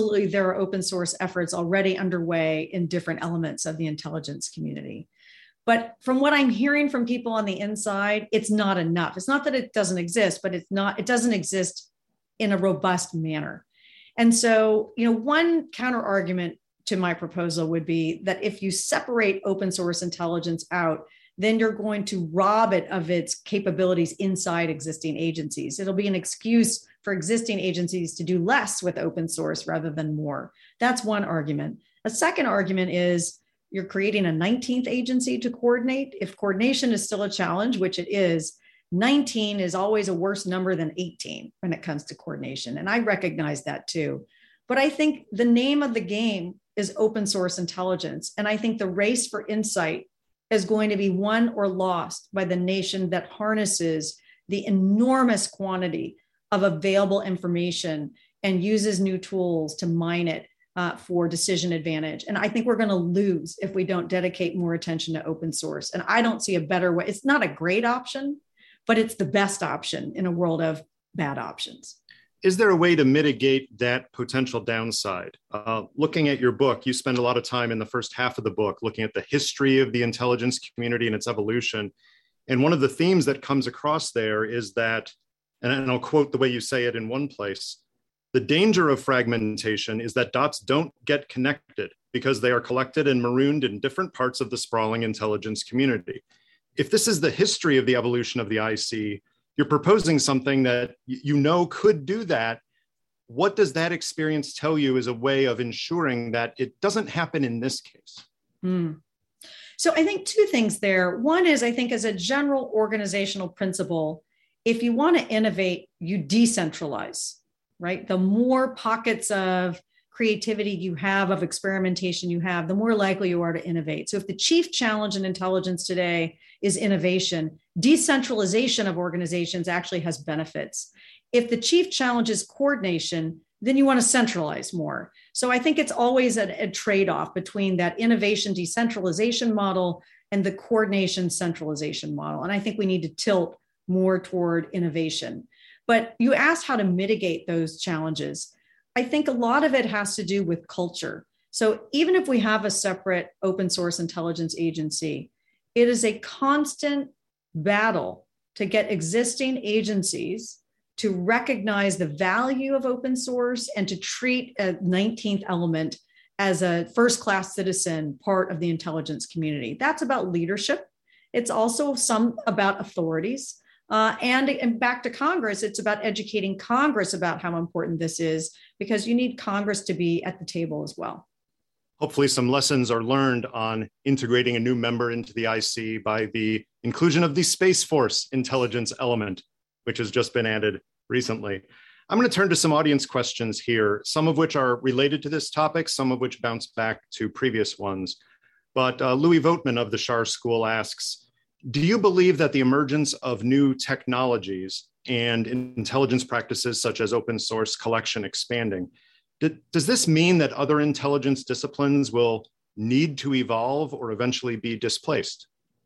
open source efforts already underway in different elements of the intelligence community. But from what I'm hearing from people on the inside, it's not enough. It's not that it doesn't exist, but it doesn't exist in a robust manner. And so, one counter argument to my proposal would be that if you separate open source intelligence out, then you're going to rob it of its capabilities inside existing agencies. It'll be an excuse for existing agencies to do less with open source rather than more. That's one argument. A second argument is you're creating a 19th agency to coordinate. If coordination is still a challenge, which it is, 19 is always a worse number than 18 when it comes to coordination. And I recognize that too. But I think the name of the game is open source intelligence. And I think the race for insight is going to be won or lost by the nation that harnesses the enormous quantity of available information and uses new tools to mine it for decision advantage. And I think we're going to lose if we don't dedicate more attention to open source. And I don't see a better way. It's not a great option, but it's the best option in a world of bad options.
Is there a way to mitigate that potential downside? Looking at your book, you spend a lot of time in the first half of the book looking at the history of the intelligence community and its evolution. And one of the themes that comes across there is that, and I'll quote the way you say it in one place, the danger of fragmentation is that dots don't get connected because they are collected and marooned in different parts of the sprawling intelligence community. If this is the history of the evolution of the IC, you're proposing something that could do that. What does that experience tell you as a way of ensuring that it doesn't happen in this case?
So I think two things there. One is, I think as a general organizational principle, if you want to innovate, you decentralize, right? The more pockets of creativity you have, of experimentation you have, the more likely you are to innovate. So if the chief challenge in intelligence today is innovation, decentralization of organizations actually has benefits. If the chief challenge is coordination, then you want to centralize more. So I think it's always a trade-off between that innovation decentralization model and the coordination centralization model. And I think we need to tilt more toward innovation. But you asked how to mitigate those challenges. I think a lot of it has to do with culture. So even if we have a separate open source intelligence agency, it is a constant battle to get existing agencies to recognize the value of open source and to treat a 19th element as a first-class citizen part of the intelligence community. That's about leadership. It's also some about authorities. And back to Congress, it's about educating Congress about how important this is, because you need Congress to be at the table as well.
Hopefully some lessons are learned on integrating a new member into the IC by the inclusion of the Space Force intelligence element, which has just been added recently. I'm going to turn to some audience questions here, some of which are related to this topic, some of which bounce back to previous ones. But Louis Votman of the Schar School asks, do you believe that the emergence of new technologies and intelligence practices such as open source collection expanding, does this mean that other intelligence disciplines will need to evolve or eventually be displaced?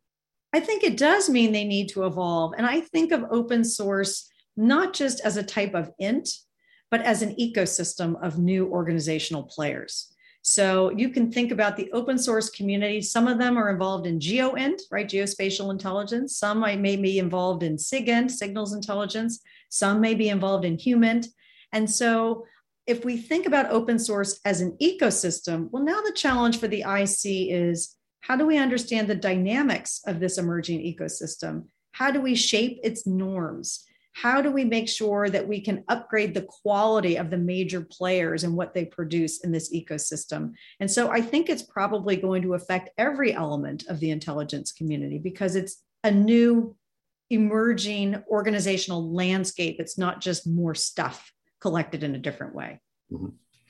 I think it does mean they need to evolve. And I think of open source not just as a type of int, but as an ecosystem of new organizational players. So you can think about the open source community. Some of them are involved in GeoInt, right? Geospatial intelligence. Some may be involved in SIGINT, signals intelligence. Some may be involved in HUMINT. And so if we think about open source as an ecosystem, well, now the challenge for the IC is, how do we understand the dynamics of this emerging ecosystem? How do we shape its norms? How do we make sure that we can upgrade the quality of the major players and what they produce in this ecosystem? And so I think it's probably going to affect every element of the intelligence community, because it's a new emerging organizational landscape. It's not just more stuff collected in a different way.
Mm-hmm.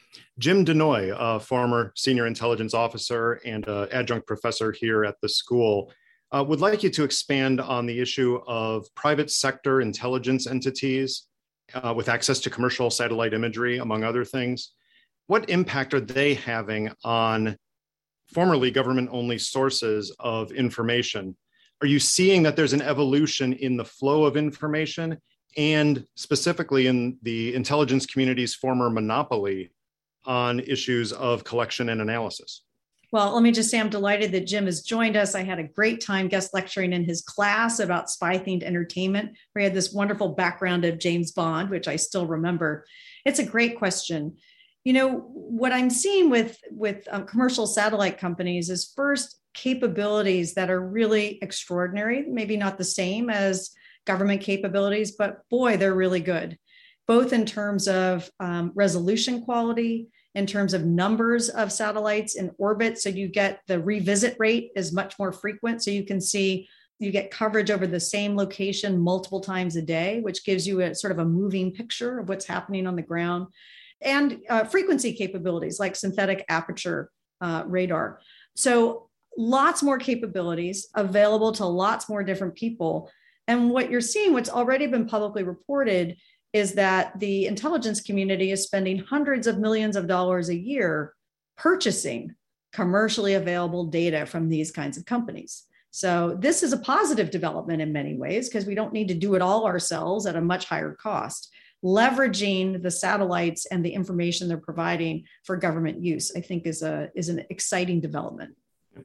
Jim Denoy, a former senior intelligence officer and adjunct professor here at the school, would like you to expand on the issue of private sector intelligence entities with access to commercial satellite imagery, among other things. What impact are they having on formerly government-only sources of information? Are you seeing that there's an evolution in the flow of information, and specifically in the intelligence community's former monopoly on issues of collection and analysis?
Well, let me just say I'm delighted that Jim has joined us. I had a great time guest lecturing in his class about spy-themed entertainment, where he had this wonderful background of James Bond, which I still remember. It's a great question. You know, what I'm seeing with commercial satellite companies is, first, capabilities that are really extraordinary, maybe not the same as government capabilities, but boy, they're really good, both in terms of resolution quality, in terms of numbers of satellites in orbit. So you get the revisit rate is much more frequent. So you can see, you get coverage over the same location multiple times a day, which gives you a sort of a moving picture of what's happening on the ground. And frequency capabilities like synthetic aperture radar. So lots more capabilities available to lots more different people. And what you're seeing, what's already been publicly reported, is that the intelligence community is spending hundreds of millions of dollars a year purchasing commercially available data from these kinds of companies. So this is a positive development in many ways, because we don't need to do it all ourselves at a much higher cost. Leveraging the satellites and the information they're providing for government use, I think, is an exciting development.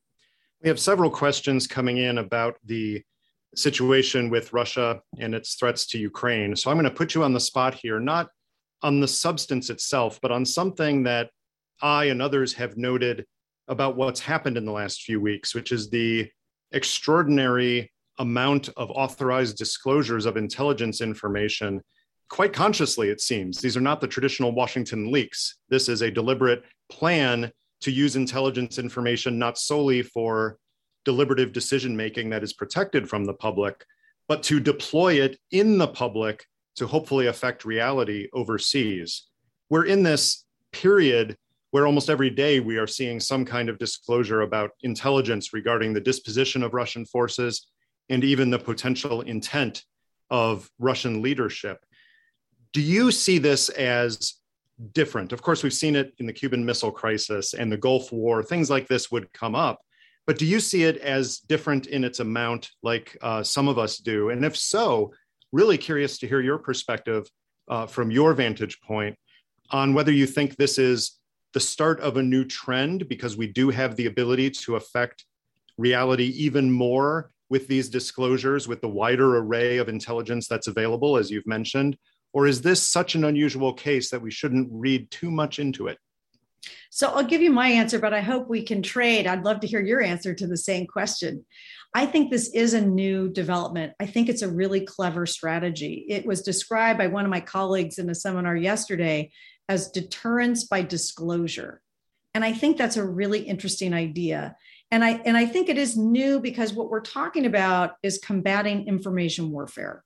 We have several questions coming in about the situation with Russia and its threats to Ukraine. So I'm going to put you on the spot here, not on the substance itself, but on something that I and others have noted about what's happened in the last few weeks, which is the extraordinary amount of authorized disclosures of intelligence information, quite consciously, it seems. These are not the traditional Washington leaks. This is a deliberate plan to use intelligence information not solely for deliberative decision-making that is protected from the public, but to deploy it in the public to hopefully affect reality overseas. We're in this period where almost every day we are seeing some kind of disclosure about intelligence regarding the disposition of Russian forces and even the potential intent of Russian leadership. Do you see this as different? Of course, we've seen it in the Cuban Missile Crisis and the Gulf War. Things like this would come up. But do you see it as different in its amount, like some of us do? And if so, really curious to hear your perspective from your vantage point on whether you think this is the start of a new trend because we do have the ability to affect reality even more with these disclosures, with the wider array of intelligence that's available, as you've mentioned? Or is this such an unusual case that we shouldn't read too much into it?
So I'll give you my answer, but I hope we can trade. I'd love to hear your answer to the same question. I think this is a new development. I think it's a really clever strategy. It was described by one of my colleagues in a seminar yesterday as deterrence by disclosure. And I think that's a really interesting idea. And I think it is new because what we're talking about is combating information warfare.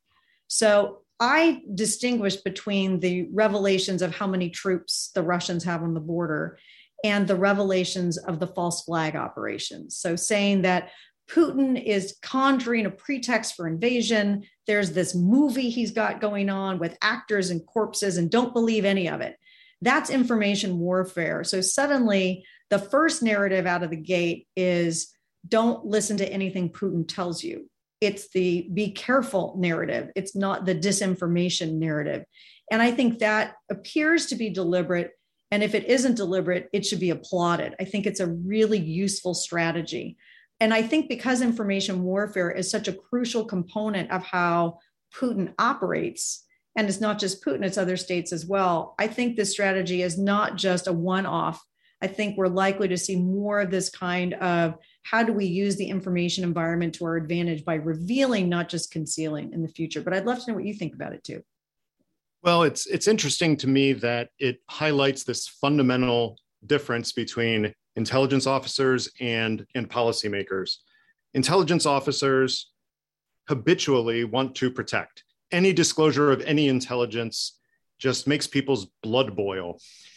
So I distinguish between the revelations of how many troops the Russians have on the border and the revelations of the false flag operations. So saying that Putin is conjuring a pretext for invasion. There's this movie he's got going on with actors and corpses, and don't believe any of it. That's information warfare. So suddenly the first narrative out of the gate is don't listen to anything Putin tells you. It's the be careful narrative. It's not the disinformation narrative. And I think that appears to be deliberate. And if it isn't deliberate, it should be applauded. I think it's a really useful strategy. And I think because information warfare is such a crucial component of how Putin operates, and it's not just Putin, it's other states as well, I think this strategy is not just a one-off. I think we're likely to see more of this kind of how do we use the information environment to our advantage by revealing, not just concealing in the future. But I'd love to know what you think about it too.
Well, it's interesting to me that it highlights this fundamental difference between intelligence officers and policymakers. Intelligence officers habitually want to protect. Any disclosure of any intelligence just makes people's blood boil.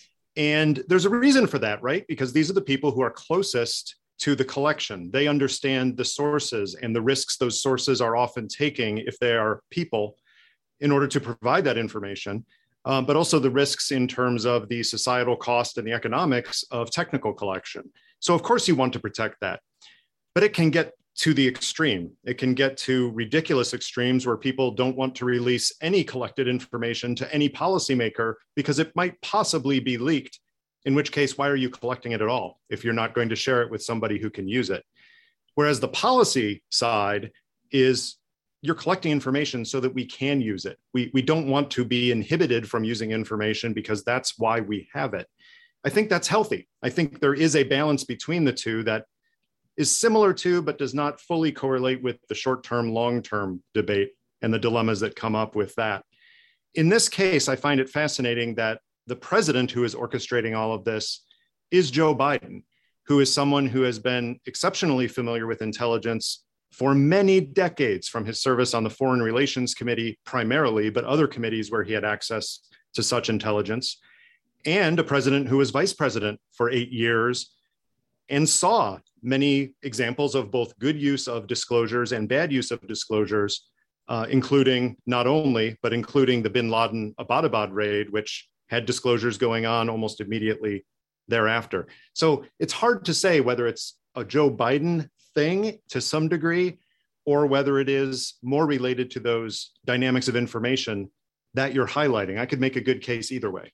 And there's a reason for that, right? Because these are the people who are closest to the collection. They understand the sources and the risks those sources are often taking if they are people in order to provide that information, but also the risks in terms of the societal cost and the economics of technical collection. So of course you want to protect that, but it can get to the extreme. It can get to ridiculous extremes where people don't want to release any collected information to any policymaker because it might possibly be leaked, in which case, why are you collecting it at all if you're not going to share it with somebody who can use it? Whereas the policy side is you're collecting information so that we can use it. We don't want to be inhibited from using information because that's why we have it. I think that's healthy. I think there is a balance between the two that is similar to, but does not fully correlate with the short-term, long-term debate and the dilemmas that come up with that. In this case, I find it fascinating that the president who is orchestrating all of this is Joe Biden, who is someone who has been exceptionally familiar with intelligence for many decades, from his service on the Foreign Relations Committee primarily, but other committees where he had access to such intelligence, and a president who was vice president for 8 years and saw many examples of both good use of disclosures and bad use of disclosures, including not only, but including the bin Laden Abbottabad raid, which had disclosures going on almost immediately thereafter. So it's hard to say whether it's a Joe Biden thing to some degree, or whether it is more related to those dynamics of information that you're highlighting. I could make a good case either way.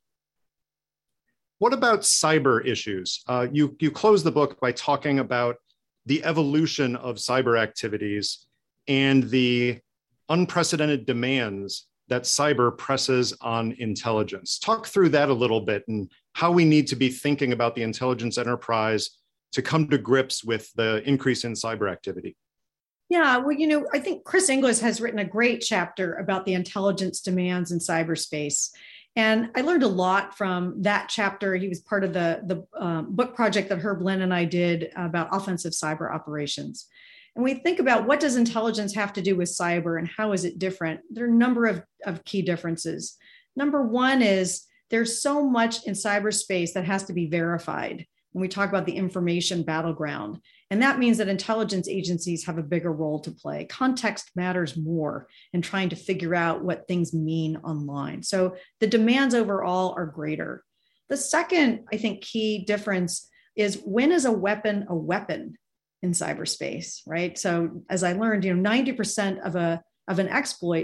What about cyber issues? You close the book by talking about the evolution of cyber activities and the unprecedented demands that cyber presses on intelligence. Talk through that a little bit and how we need to be thinking about the intelligence enterprise to come to grips with the increase in cyber activity.
Yeah, well, I think Chris Inglis has written a great chapter about the intelligence demands in cyberspace. And I learned a lot from that chapter. He was part of the book project that Herb Lynn and I did about offensive cyber operations. And we think about what does intelligence have to do with cyber and how is it different? There are a number of key differences. Number one is there's so much in cyberspace that has to be verified when we talk about the information battleground. And that means that intelligence agencies have a bigger role to play. Context matters more in trying to figure out what things mean online. So the demands overall are greater. The second, I think, key difference is when is a weapon in cyberspace, right? So as I learned, 90% of an exploit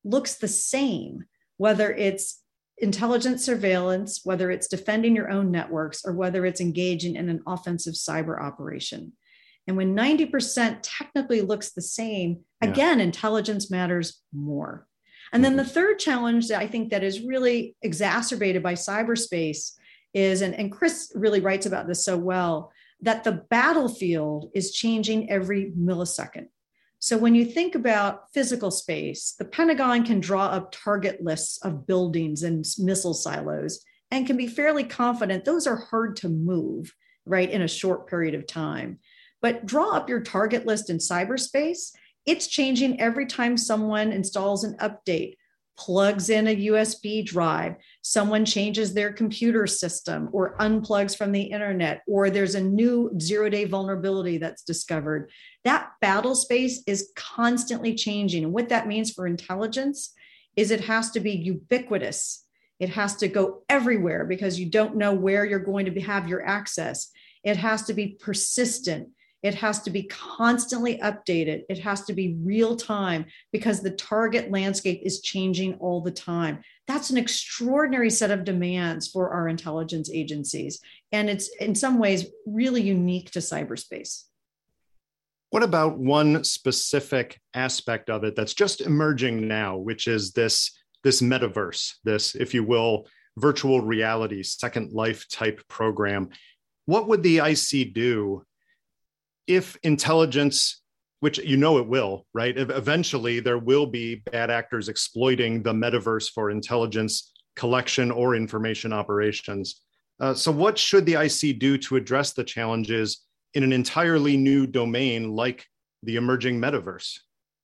looks the same, whether it's intelligence surveillance, whether it's defending your own networks, or whether it's engaging in an offensive cyber operation. And when 90% technically looks the same, again, intelligence matters more. And then the third challenge that I think that is really exacerbated by cyberspace is, and Chris really writes about this so well, that the battlefield is changing every millisecond. So when you think about physical space, the Pentagon can draw up target lists of buildings and missile silos and can be fairly confident those are hard to move, right, in a short period of time. But draw up your target list in cyberspace. It's changing every time someone installs an update, plugs in a USB drive, someone changes their computer system or unplugs from the internet, or there's a new zero-day vulnerability that's discovered. That battle space is constantly changing. And what that means for intelligence is it has to be ubiquitous. It has to go everywhere because you don't know where you're going to have your access. It has to be persistent. It has to be constantly updated. It has to be real time because the target landscape is changing all the time. That's an extraordinary set of demands for our intelligence agencies. And it's in some ways really unique to cyberspace.
What about one specific aspect of it that's just emerging now, which is this metaverse, this, if you will, virtual reality, Second Life type program? What would the IC do if intelligence, which you know it will, right? Eventually there will be bad actors exploiting the metaverse for intelligence collection or information operations. So what should the IC do to address the challenges in an entirely new domain like the emerging metaverse?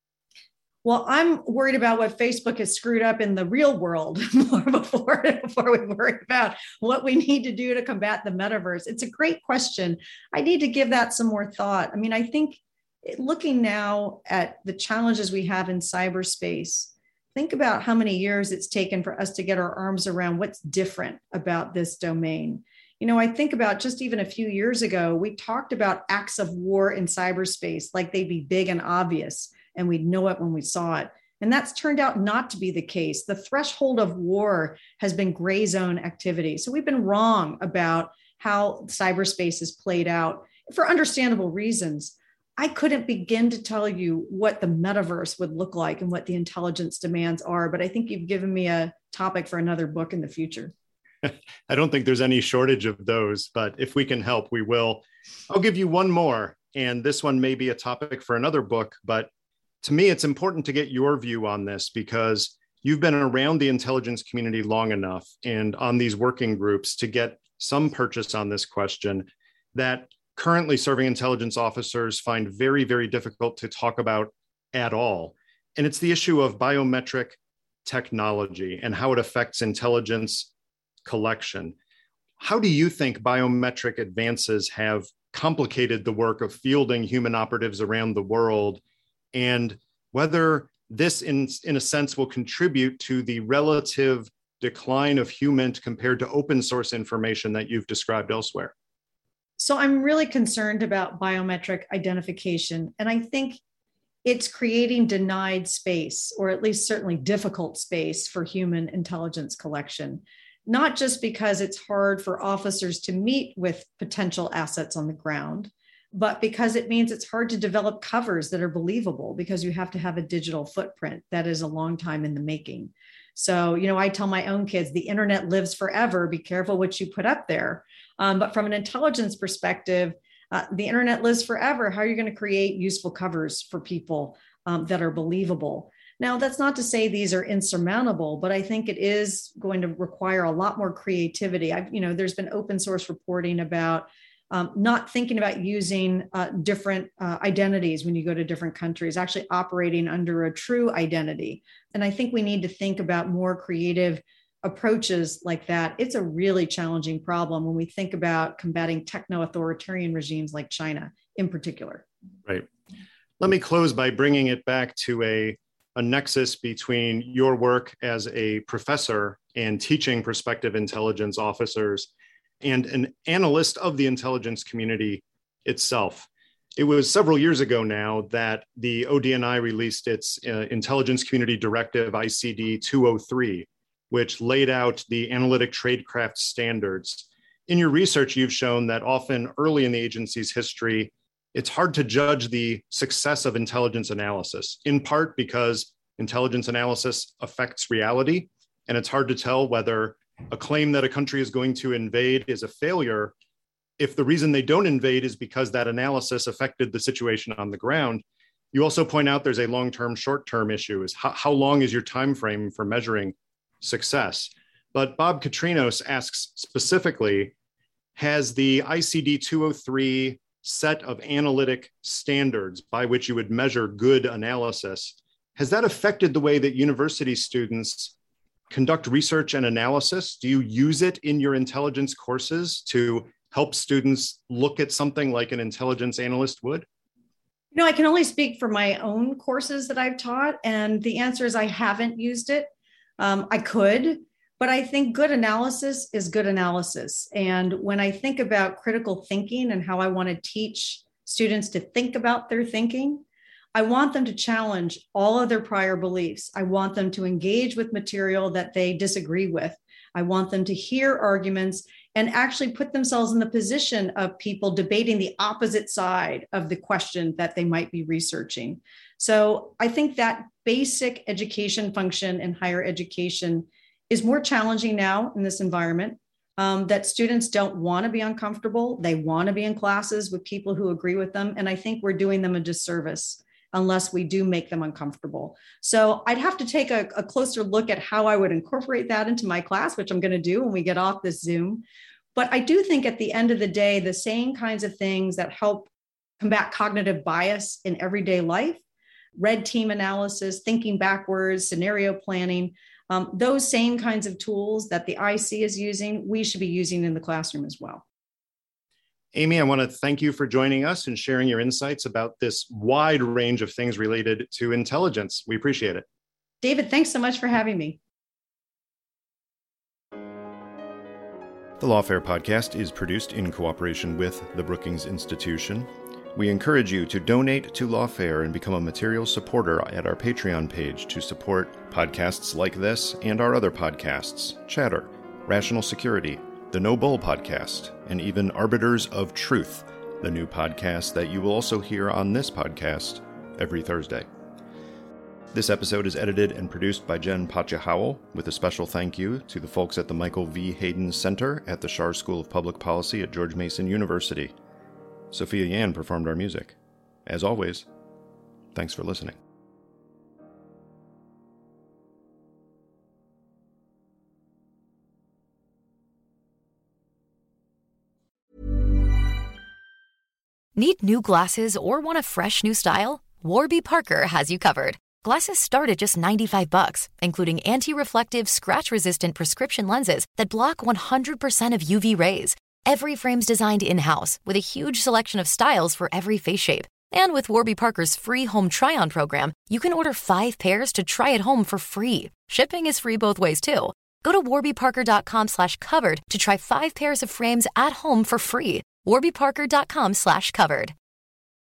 Well, I'm worried about what Facebook has screwed up in the real world more before we worry about what we need to do to combat the metaverse. It's a great question. I need to give that some more thought. I mean, I think looking now at the challenges we have in cyberspace, think about how many years it's taken for us to get our arms around what's different about this domain. You know, I think about just even a few years ago, we talked about acts of war in cyberspace like they'd be big and obvious, and we'd know it when we saw it. And that's turned out not to be the case. The threshold of war has been gray zone activity. So we've been wrong about how cyberspace is played out for understandable reasons. I couldn't begin to tell you what the metaverse would look like and what the intelligence demands are, but I think you've given me a topic for another book in the future.
I don't think there's any shortage of those, but if we can help, we will. I'll give you one more, and this one may be a topic for another book, but to me, it's important to get your view on this because you've been around the intelligence community long enough and on these working groups to get some purchase on this question that currently serving intelligence officers find very, very difficult to talk about at all. And it's the issue of biometric technology and how it affects intelligence collection. How do you think biometric advances have complicated the work of fielding human operatives around the world, and whether this, in a sense, will contribute to the relative decline of HUMINT compared to open source information that you've described elsewhere?
So I'm really concerned about biometric identification. And I think it's creating denied space, or at least certainly difficult space for human intelligence collection, not just because it's hard for officers to meet with potential assets on the ground, but because it means it's hard to develop covers that are believable because you have to have a digital footprint that is a long time in the making. So, you know, I tell my own kids, the internet lives forever. Be careful what you put up there. But from an intelligence perspective, the internet lives forever. How are you going to create useful covers for people that are believable? Now, that's not to say these are insurmountable, but I think it is going to require a lot more creativity. There's been open source reporting about not thinking about using different identities when you go to different countries, actually operating under a true identity. And I think we need to think about more creative approaches like that. It's a really challenging problem when we think about combating techno-authoritarian regimes like China in particular.
Right. Let me close by bringing it back to a nexus between your work as a professor and teaching prospective intelligence officers and an analyst of the intelligence community itself. It was several years ago now that the ODNI released its Intelligence Community Directive ICD 203, which laid out the analytic tradecraft standards. In your research, you've shown that often early in the agency's history, it's hard to judge the success of intelligence analysis, in part because intelligence analysis affects reality, and it's hard to tell whether a claim that a country is going to invade is a failure if the reason they don't invade is because that analysis affected the situation on the ground. You also point out there's a long-term, short-term issue, is how long is your time frame for measuring success? But Bob Katrinos asks specifically, has the ICD 203 set of analytic standards by which you would measure good analysis, has that affected the way that university students conduct research and analysis? Do you use it in your intelligence courses to help students look at something like an intelligence analyst would?
I can only speak for my own courses that I've taught, and the answer is I haven't used it. I could, but I think good analysis is good analysis. And when I think about critical thinking and how I want to teach students to think about their thinking, I want them to challenge all of their prior beliefs. I want them to engage with material that they disagree with. I want them to hear arguments and actually put themselves in the position of people debating the opposite side of the question that they might be researching. So I think that basic education function in higher education is more challenging now in this environment, that students don't want to be uncomfortable. They want to be in classes with people who agree with them. And I think we're doing them a disservice unless we do make them uncomfortable. So I'd have to take a closer look at how I would incorporate that into my class, which I'm going to do when we get off this Zoom. But I do think at the end of the day, the same kinds of things that help combat cognitive bias in everyday life, red team analysis, thinking backwards, scenario planning, those same kinds of tools that the IC is using, we should be using in the classroom as well.
Amy, I want to thank you for joining us and sharing your insights about this wide range of things related to intelligence. We appreciate it.
David, thanks so much for having me.
The Lawfare Podcast is produced in cooperation with the Brookings Institution. We encourage you to donate to Lawfare and become a material supporter at our Patreon page to support podcasts like this and our other podcasts, Chatter, Rational Security, the No Bull Podcast, and even Arbiters of Truth, the new podcast that you will also hear on this podcast every Thursday. This episode is edited and produced by Jen Patja-Howell, with a special thank you to the folks at the Michael V. Hayden Center at the Schar School of Public Policy at George Mason University. Sophia Yan performed our music. As always, thanks for listening.
Need new glasses or want a fresh new style? Warby Parker has you covered. Glasses start at just $95, including anti-reflective, scratch-resistant prescription lenses that block 100% of UV rays. Every frame's designed in-house with a huge selection of styles for every face shape. And with Warby Parker's free home try-on program, you can order 5 pairs to try at home for free. Shipping is free both ways, too. Go to warbyparker.com/covered to try 5 pairs of frames at home for free. warbyparker.com/covered.